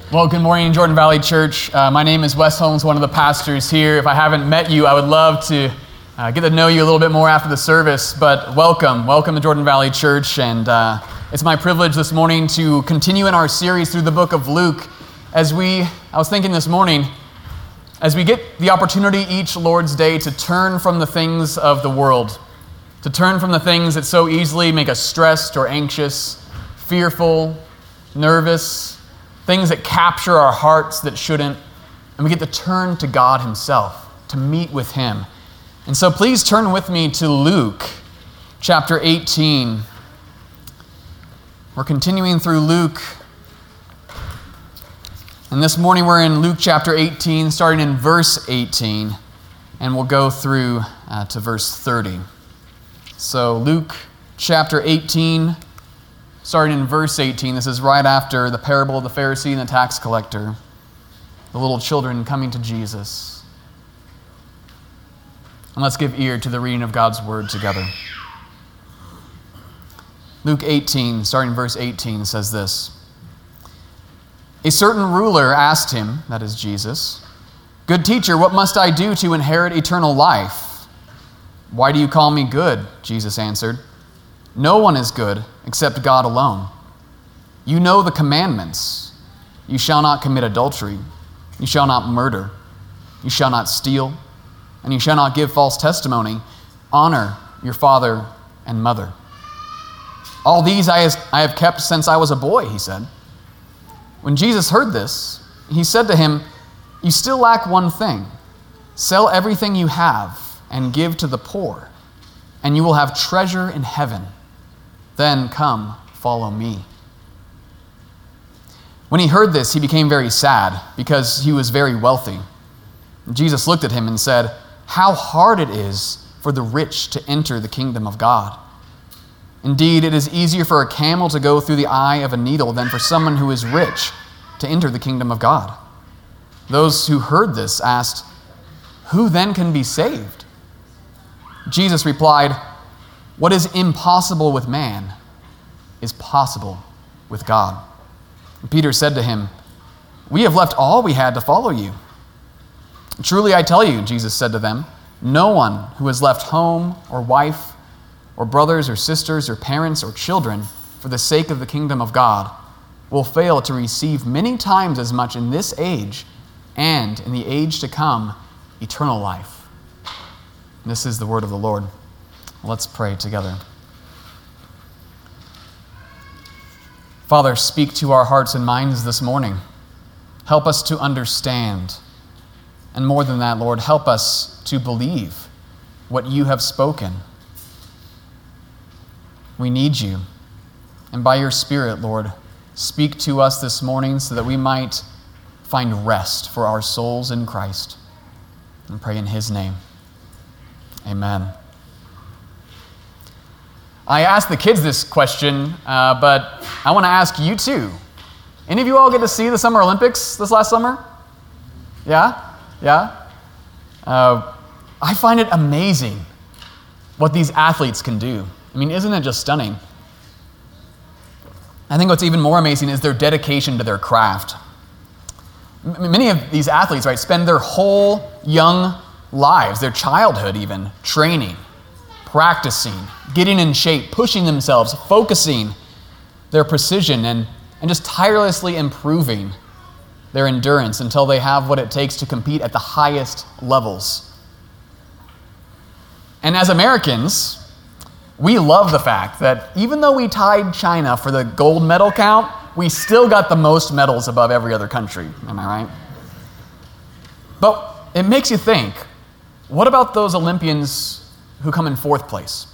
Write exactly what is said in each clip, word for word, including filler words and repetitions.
Well, good morning, Jordan Valley Church. Uh, my name is Wes Holmes, one of the pastors here. If I haven't met you, I would love to uh, get to know you a little bit more after the service, but welcome. Welcome to Jordan Valley Church, and uh, it's my privilege this morning to continue in our series through the book of Luke. As we, I was thinking this morning, as we get the opportunity each Lord's Day to turn from the things of the world, to turn from the things that so easily make us stressed or anxious, fearful, nervous, things that capture our hearts that shouldn't, and we get to turn to God himself, to meet with him. And so please turn with me to Luke chapter eighteen. We're continuing through Luke, and this morning we're in Luke chapter eighteen, starting in verse eighteen, and we'll go through uh, to verse thirty. So Luke chapter eighteen, starting in verse eighteen, this is right after the parable of the Pharisee and the tax collector, the little children coming to Jesus. And let's give ear to the reading of God's word together. Luke eighteen, starting in verse eighteen, says this. A certain ruler asked him, that is Jesus, "Good teacher, what must I do to inherit eternal life?" "Why do you call me good?" Jesus answered. "No one is good except God alone. You know the commandments. You shall not commit adultery. You shall not murder. You shall not steal. And you shall not give false testimony. Honor your father and mother." "All these I have kept since I was a boy," he said. When Jesus heard this, he said to him, "You still lack one thing. Sell everything you have and give to the poor, and you will have treasure in heaven. Then come, follow me." When he heard this, he became very sad, because he was very wealthy. Jesus looked at him and said, "How hard it is for the rich to enter the kingdom of God. Indeed, it is easier for a camel to go through the eye of a needle than for someone who is rich to enter the kingdom of God." Those who heard this asked, "Who then can be saved?" Jesus replied, "What is impossible with man is possible with God." And Peter said to him, "We have left all we had to follow you." "Truly I tell you," Jesus said to them, "no one who has left home or wife or brothers or sisters or parents or children for the sake of the kingdom of God will fail to receive many times as much in this age and in the age to come eternal life." And this is the word of the Lord. Let's pray together. Father, speak to our hearts and minds this morning. Help us to understand. And more than that, Lord, help us to believe what you have spoken. We need you. And by your Spirit, Lord, speak to us this morning so that we might find rest for our souls in Christ. And pray in his name. Amen. I asked the kids this question, uh, but I want to ask you too. Any of you all get to see the Summer Olympics this last summer? Yeah? Yeah? Uh, I find it amazing what these athletes can do. I mean, isn't it just stunning? I think what's even more amazing is their dedication to their craft. M- many of these athletes, right, spend their whole young lives, their childhood even, training, practicing, getting in shape, pushing themselves, focusing their precision, and, and just tirelessly improving their endurance until they have what it takes to compete at the highest levels. And as Americans, we love the fact that even though we tied China for the gold medal count, we still got the most medals above every other country. Am I right? But it makes you think, what about those Olympians who come in fourth place?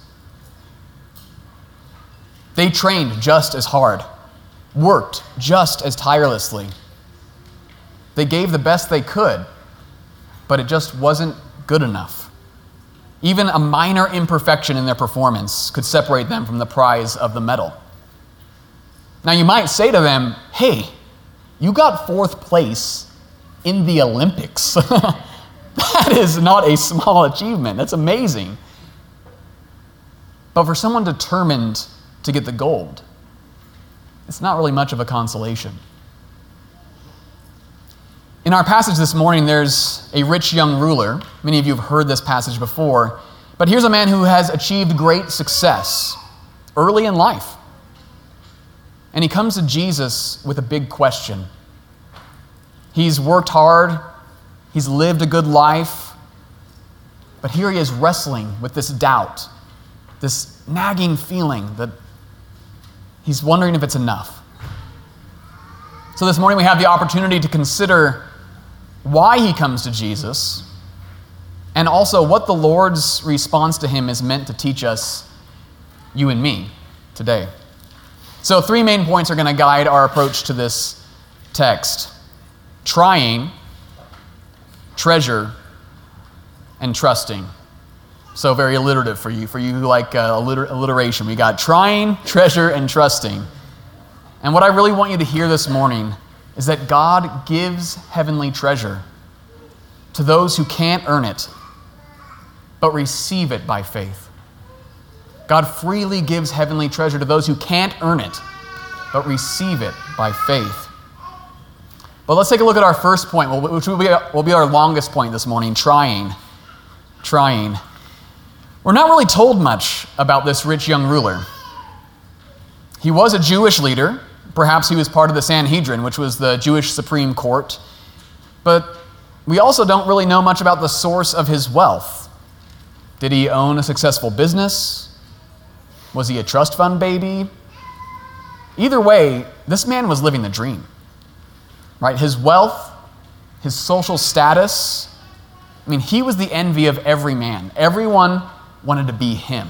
They trained just as hard, worked just as tirelessly. They gave the best they could, but it just wasn't good enough. Even a minor imperfection in their performance could separate them from the prize of the medal. Now you might say to them, "Hey, you got fourth place in the Olympics." That is not a small achievement. That's amazing. But for someone determined to get the gold, it's not really much of a consolation. In our passage this morning, there's a rich young ruler. Many of you have heard this passage before. But here's a man who has achieved great success early in life. And he comes to Jesus with a big question. He's worked hard. He's lived a good life. But here he is wrestling with this doubt, this nagging feeling that he's wondering if it's enough. So this morning we have the opportunity to consider why he comes to Jesus, and also what the Lord's response to him is meant to teach us, you and me, today. So three main points are going to guide our approach to this text: trying, treasure, and trusting. So very alliterative for you, for you who like uh, alliter- alliteration. We got trying, treasure, and trusting. And what I really want you to hear this morning is that God gives heavenly treasure to those who can't earn it, but receive it by faith. God freely gives heavenly treasure to those who can't earn it, but receive it by faith. But let's take a look at our first point, which will be, will be our longest point this morning: trying. Trying. We're not really told much about this rich young ruler. He was a Jewish leader. Perhaps he was part of the Sanhedrin, which was the Jewish Supreme Court. But we also don't really know much about the source of his wealth. Did he own a successful business? Was he a trust fund baby? Either way, this man was living the dream. Right? His wealth, his social status, I mean, he was the envy of every man. Everyone wanted to be him.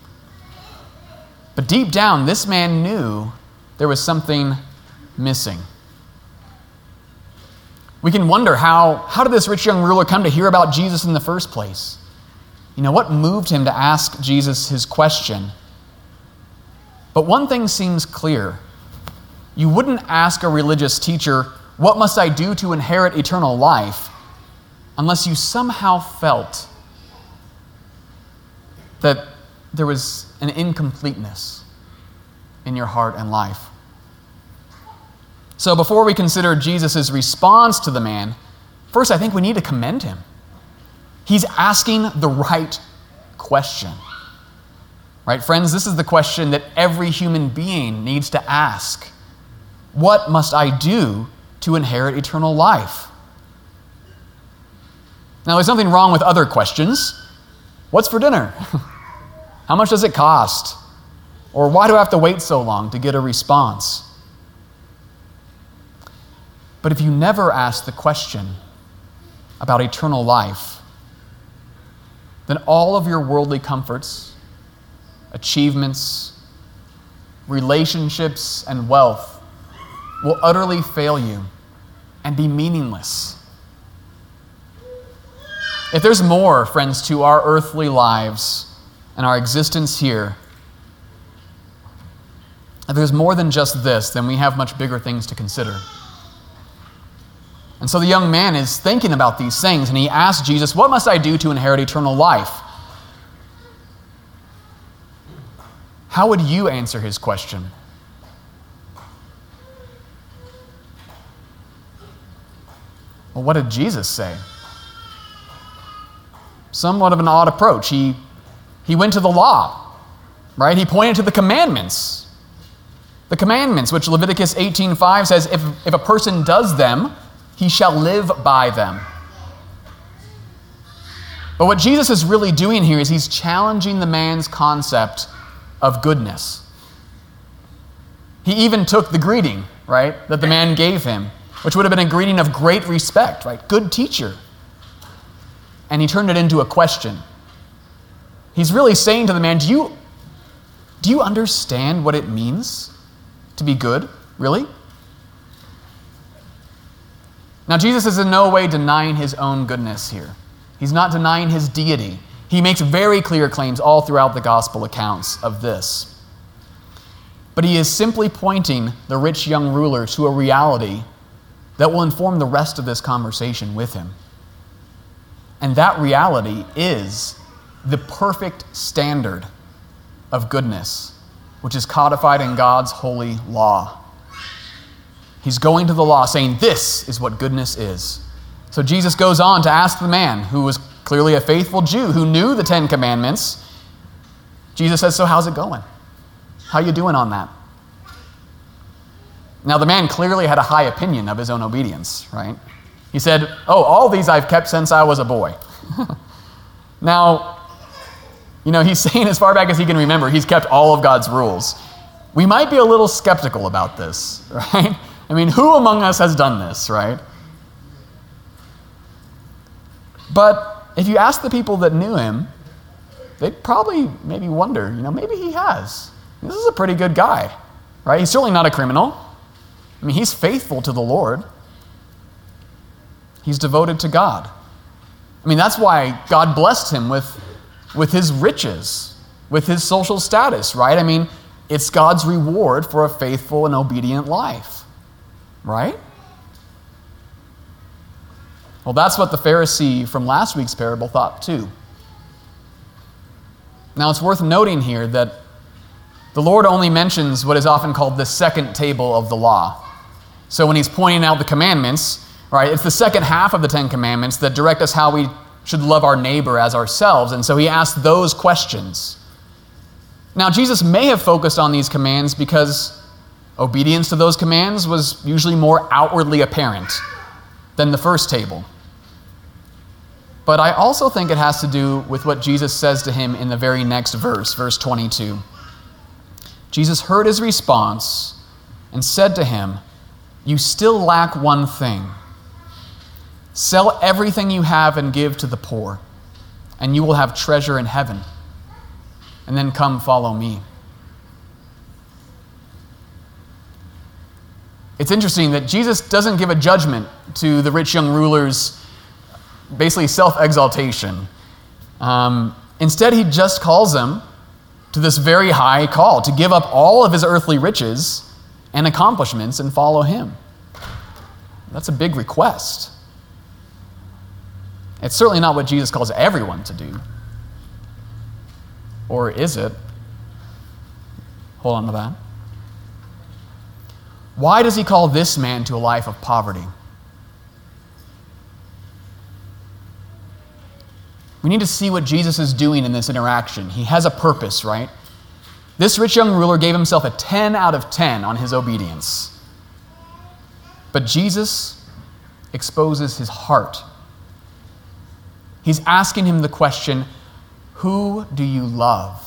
But deep down, this man knew there was something missing. We can wonder how, how did this rich young ruler come to hear about Jesus in the first place? You know, what moved him to ask Jesus his question? But one thing seems clear. You wouldn't ask a religious teacher, "What must I do to inherit eternal life?" unless you somehow felt that there was an incompleteness in your heart and life. So before we consider Jesus' response to the man, first I think we need to commend him. He's asking the right question. Right, friends? This is the question that every human being needs to ask. What must I do to inherit eternal life? Now, there's nothing wrong with other questions. What's for dinner? How much does it cost? Or why do I have to wait so long to get a response? But if you never ask the question about eternal life, then all of your worldly comforts, achievements, relationships, and wealth will utterly fail you and be meaningless. If there's more, friends, to our earthly lives and our existence here, if there's more than just this, then we have much bigger things to consider. And so the young man is thinking about these things, and he asks Jesus, "What must I do to inherit eternal life?" How would you answer his question? Well, what did Jesus say? Somewhat of an odd approach. He, he went to the law, right? He pointed to the commandments. The commandments, which Leviticus eighteen five says, if, if a person does them, he shall live by them. But what Jesus is really doing here is he's challenging the man's concept of goodness. He even took the greeting, right, that the man gave him, which would have been a greeting of great respect, right? Good teacher. And he turned it into a question. He's really saying to the man, do you, do you understand what it means to be good, really? Now, Jesus is in no way denying his own goodness here. He's not denying his deity. He makes very clear claims all throughout the gospel accounts of this. But he is simply pointing the rich young ruler to a reality that will inform the rest of this conversation with him. And that reality is the perfect standard of goodness, which is codified in God's holy law. He's going to the law saying, this is what goodness is. So Jesus goes on to ask the man, who was clearly a faithful Jew, who knew the Ten Commandments. Jesus says, so how's it going? How you doing on that? Now, the man clearly had a high opinion of his own obedience, right? He said, oh, all these I've kept since I was a boy. Now, you know, he's saying as far back as he can remember, he's kept all of God's rules. We might be a little skeptical about this, right? I mean, who among us has done this, right? But if you ask the people that knew him, they'd probably maybe wonder, you know, maybe he has. This is a pretty good guy, right? He's certainly not a criminal. I mean, he's faithful to the Lord. He's devoted to God. I mean, that's why God blessed him with, with his riches, with his social status, right? I mean, it's God's reward for a faithful and obedient life, right? Well, that's what the Pharisee from last week's parable thought too. Now, it's worth noting here that the Lord only mentions what is often called the second table of the law. So when he's pointing out the commandments, right, it's the second half of the Ten Commandments that direct us how we should love our neighbor as ourselves. And so he asks those questions. Now, Jesus may have focused on these commands because obedience to those commands was usually more outwardly apparent than the first table. But I also think it has to do with what Jesus says to him in the very next verse, verse twenty-two. Jesus heard his response and said to him, you still lack one thing. Sell everything you have and give to the poor, and you will have treasure in heaven. And then come follow me. It's interesting that Jesus doesn't give a judgment to the rich young ruler's basically self-exaltation. Um, instead, he just calls him to this very high call, to give up all of his earthly riches and accomplishments and follow him. That's a big request. It's certainly not what Jesus calls everyone to do. Or is it? Hold on to that. Why does he call this man to a life of poverty? We need to see what Jesus is doing in this interaction. He has a purpose, right? This rich young ruler gave himself a ten out of ten on his obedience. But Jesus exposes his heart. He's asking him the question, who do you love?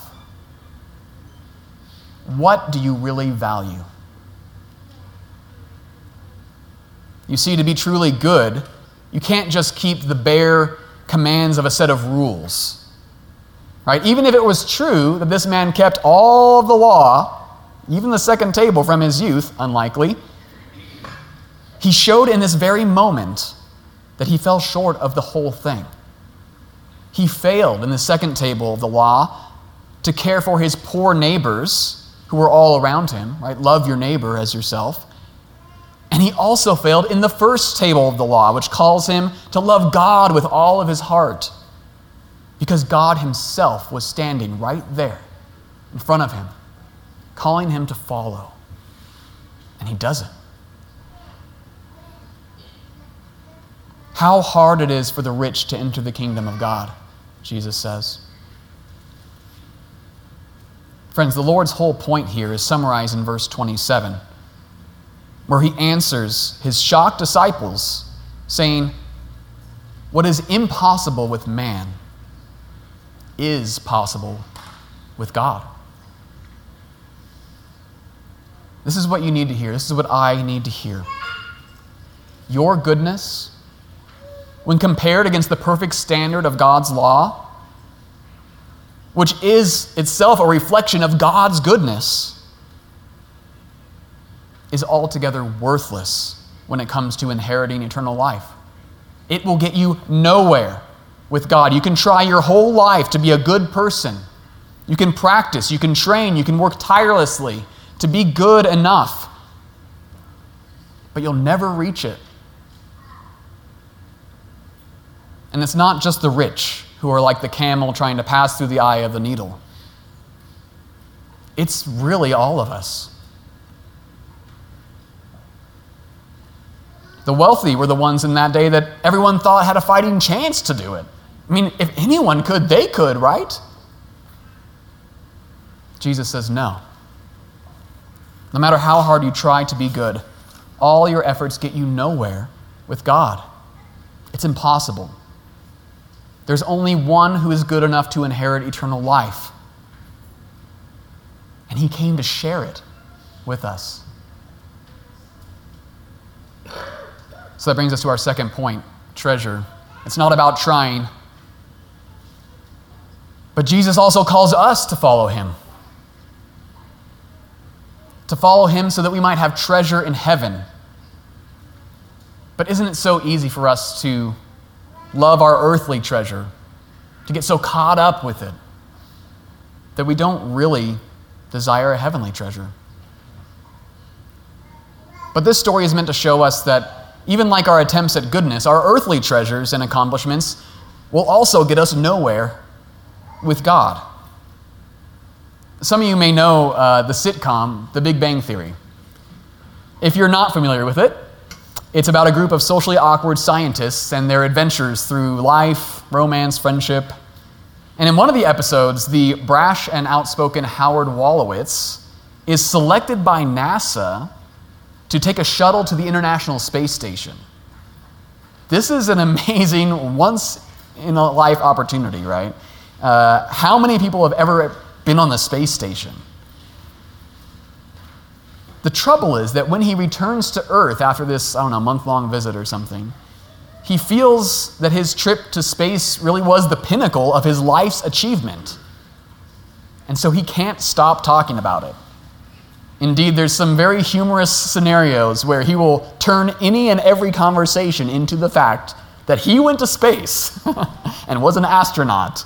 What do you really value? You see, to be truly good, you can't just keep the bare commands of a set of rules. Right? Even if it was true that this man kept all of the law, even the second table from his youth, unlikely, he showed in this very moment that he fell short of the whole thing. He failed in the second table of the law to care for his poor neighbors who were all around him, right? Love your neighbor as yourself. And he also failed in the first table of the law, which calls him to love God with all of his heart, because God himself was standing right there in front of him, calling him to follow. And he doesn't. How hard it is for the rich to enter the kingdom of God, Jesus says. Friends, the Lord's whole point here is summarized in verse twenty-seven, where he answers his shocked disciples, saying, what is impossible with man is possible with God. This is what you need to hear. This is what I need to hear. Your goodness, when compared against the perfect standard of God's law, which is itself a reflection of God's goodness, is altogether worthless when it comes to inheriting eternal life. It will get you nowhere with God. You can try your whole life to be a good person. You can practice, you can train, you can work tirelessly to be good enough, but you'll never reach it. And it's not just the rich who are like the camel trying to pass through the eye of the needle. It's really all of us. The wealthy were the ones in that day that everyone thought had a fighting chance to do it. I mean, if anyone could, they could, right? Jesus says no. No matter how hard you try to be good, all your efforts get you nowhere with God. It's impossible. There's only one who is good enough to inherit eternal life. And he came to share it with us. So that brings us to our second point, treasure. It's not about trying, but Jesus also calls us to follow him. To follow him so that we might have treasure in heaven. But isn't it so easy for us to love our earthly treasure, to get so caught up with it, that we don't really desire a heavenly treasure? But this story is meant to show us that even like our attempts at goodness, our earthly treasures and accomplishments will also get us nowhere with God. Some of you may know uh, the sitcom, The Big Bang Theory. If you're not familiar with it, it's about a group of socially awkward scientists and their adventures through life, romance, friendship. And in one of the episodes, the brash and outspoken Howard Wolowitz is selected by NASA to take a shuttle to the International Space Station. This is an amazing once-in-a-life opportunity, right? Uh, how many people have ever been on the space station? The trouble is that when he returns to Earth after this, I don't know, month-long visit or something, he feels that his trip to space really was the pinnacle of his life's achievement. And so he can't stop talking about it. Indeed, there's some very humorous scenarios where he will turn any and every conversation into the fact that he went to space and was an astronaut.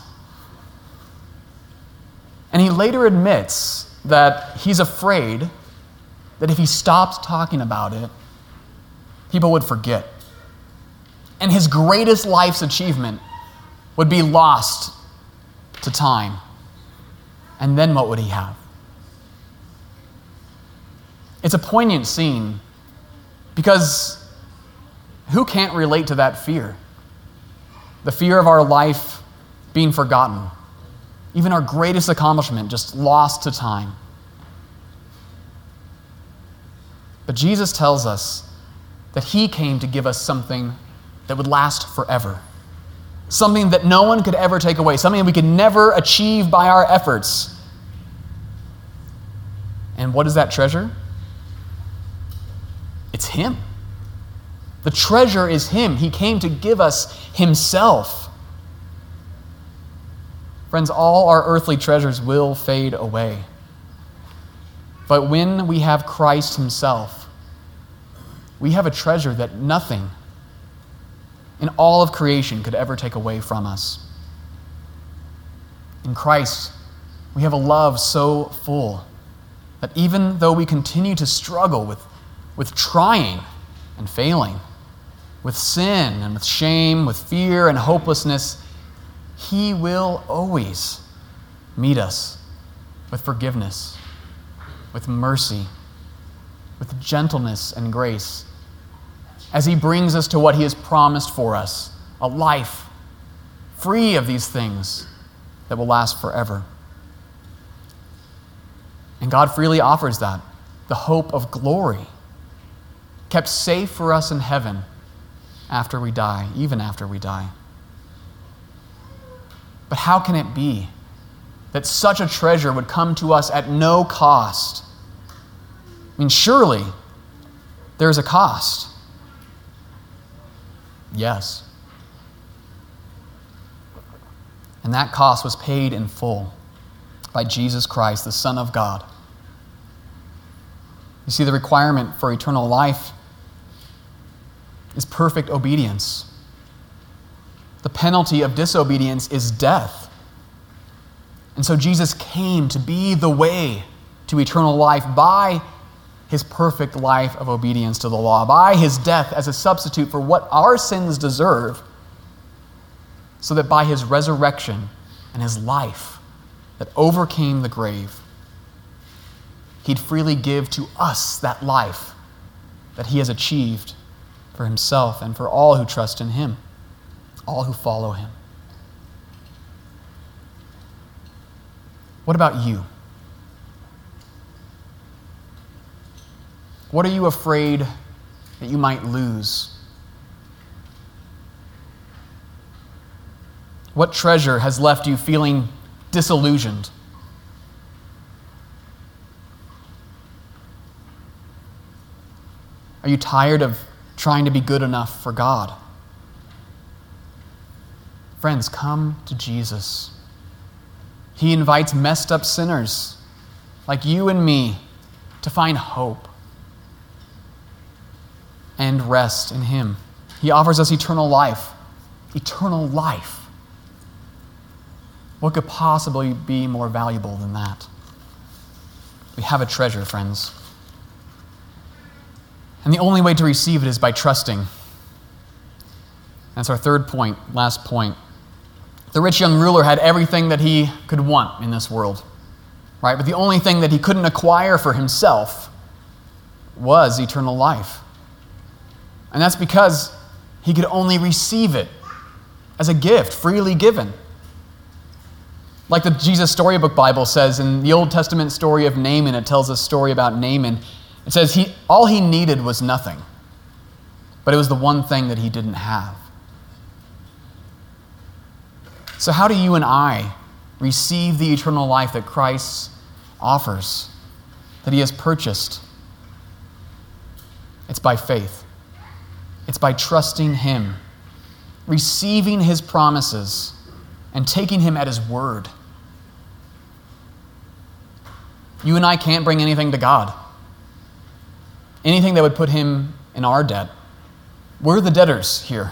And he later admits that he's afraid that if he stopped talking about it, people would forget. And his greatest life's achievement would be lost to time. And then what would he have? It's a poignant scene because who can't relate to that fear? The fear of our life being forgotten. Even our greatest accomplishment just lost to time. But Jesus tells us that he came to give us something that would last forever. Something that no one could ever take away. Something that we could never achieve by our efforts. And what is that treasure? It's him. The treasure is him. He came to give us himself. Friends, all our earthly treasures will fade away. But when we have Christ himself, we have a treasure that nothing in all of creation could ever take away from us. In Christ, we have a love so full that even though we continue to struggle with with trying and failing, with sin and with shame, with fear and hopelessness, he will always meet us with forgiveness, with mercy, with gentleness and grace, as he brings us to what he has promised for us, a life free of these things that will last forever. And God freely offers that, the hope of glory, kept safe for us in heaven after we die, even after we die. But how can it be that such a treasure would come to us at no cost? I mean, surely there's a cost. Yes. And that cost was paid in full by Jesus Christ, the Son of God. You see, the requirement for eternal life is perfect obedience. The penalty of disobedience is death. And so Jesus came to be the way to eternal life by his perfect life of obedience to the law, by his death as a substitute for what our sins deserve, so that by his resurrection and his life that overcame the grave, he'd freely give to us that life that he has achieved for himself and for all who trust in him, all who follow him. What about you? What are you afraid that you might lose? What treasure has left you feeling disillusioned? Are you tired of trying to be good enough for God? Friends, come to Jesus. He invites messed up sinners like you and me to find hope and rest in him. He offers us eternal life. Eternal life. What could possibly be more valuable than that? We have a treasure, friends. And the only way to receive it is by trusting. That's our third point, last point. The rich young ruler had everything that he could want in this world, right? But the only thing that he couldn't acquire for himself was eternal life. And that's because he could only receive it as a gift, freely given. Like the Jesus Storybook Bible says in the Old Testament story of Naaman, it tells a story about Naaman. It says he all he needed was nothing, but it was the one thing that he didn't have. So how do you and I receive the eternal life that Christ offers, that he has purchased? It's by faith. It's by trusting him, receiving his promises, and taking him at his word. You and I can't bring anything to God. Anything that would put him in our debt. We're the debtors here.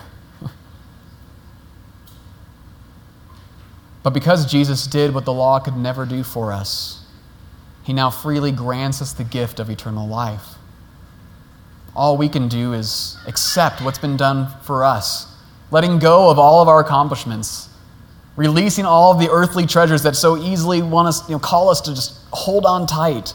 But because Jesus did what the law could never do for us, he now freely grants us the gift of eternal life. All we can do is accept what's been done for us, letting go of all of our accomplishments, releasing all of the earthly treasures that so easily want us, you know, call us to just hold on tight,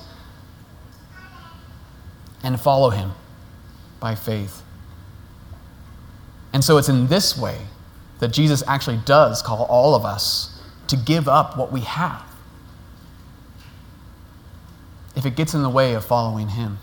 and follow him by faith. And so it's in this way that Jesus actually does call all of us to give up what we have if it gets in the way of following him.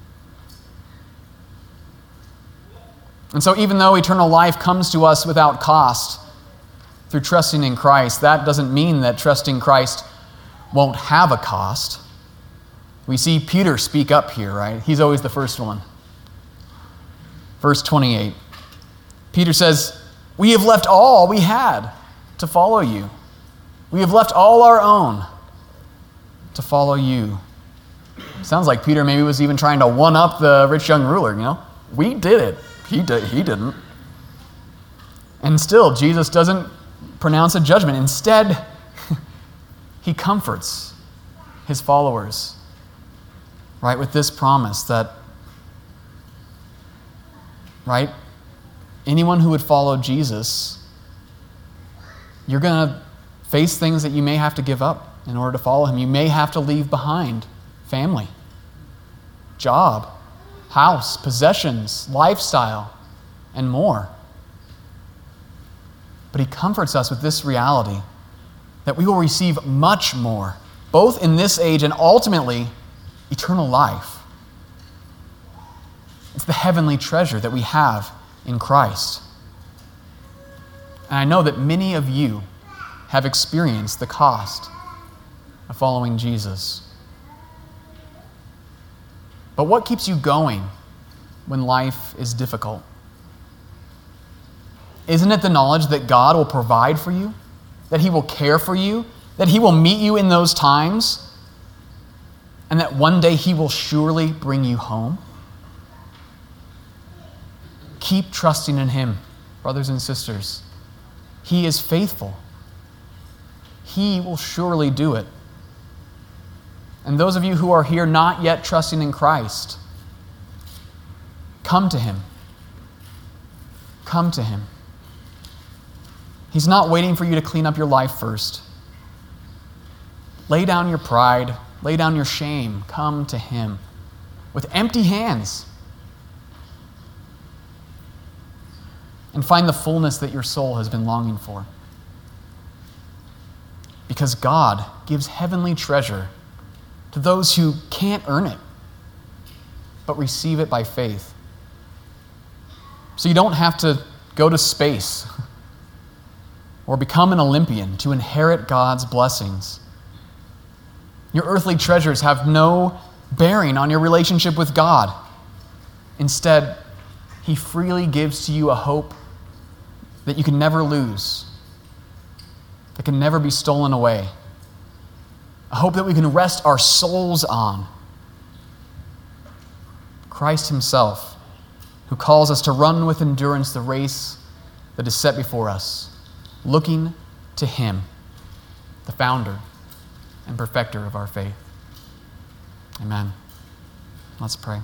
And so even though eternal life comes to us without cost through trusting in Christ, that doesn't mean that trusting Christ won't have a cost. We see Peter speak up here, right? He's always the first one. Verse twenty-eight. Peter says, "We have left all we had to follow you. We have left all our own to follow you." Sounds like Peter maybe was even trying to one-up the rich young ruler, you know? We did it. He did, he didn't. And still, Jesus doesn't pronounce a judgment. Instead, he comforts his followers, right, with this promise that, right, anyone who would follow Jesus, you're going to face things that you may have to give up in order to follow him. You may have to leave behind family, job, house, possessions, lifestyle, and more. But he comforts us with this reality that we will receive much more, both in this age and ultimately eternal life. It's the heavenly treasure that we have in Christ. And I know that many of you have experienced the cost of following Jesus. But what keeps you going when life is difficult? Isn't it the knowledge that God will provide for you, that he will care for you, that he will meet you in those times, and that one day he will surely bring you home? Keep trusting in him, brothers and sisters. He is faithful. He will surely do it. And those of you who are here not yet trusting in Christ, come to him. Come to him. He's not waiting for you to clean up your life first. Lay down your pride. Lay down your shame. Come to him with empty hands. and find the fullness that your soul has been longing for. Because God gives heavenly treasure to those who can't earn it, but receive it by faith. So you don't have to go to space or become an Olympian to inherit God's blessings. Your earthly treasures have no bearing on your relationship with God. Instead, He freely gives to you a hope that you can never lose, that can never be stolen away, a hope that we can rest our souls on. Christ Himself, who calls us to run with endurance the race that is set before us, looking to Him, the founder and perfecter of our faith. Amen. Let's pray.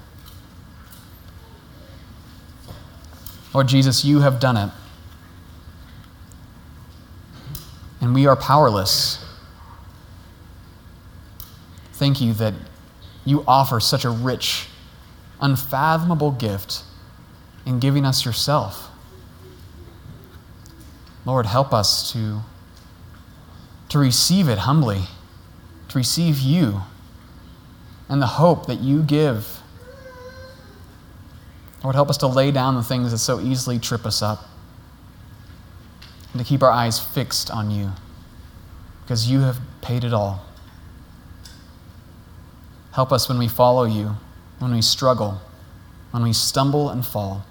Lord Jesus, you have done it, and we are powerless. Thank you that you offer such a rich, unfathomable gift in giving us yourself. Lord, help us to, to receive it humbly, to receive you and the hope that you give. Lord, help us to lay down the things that so easily trip us up and to keep our eyes fixed on you, because you have paid it all. Help us when we follow you, when we struggle, when we stumble and fall.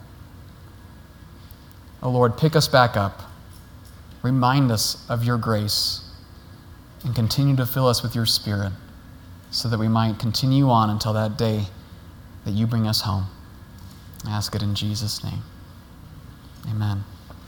Oh Lord, pick us back up. Remind us of your grace and continue to fill us with your Spirit so that we might continue on until that day that you bring us home. I ask it in Jesus' name. Amen.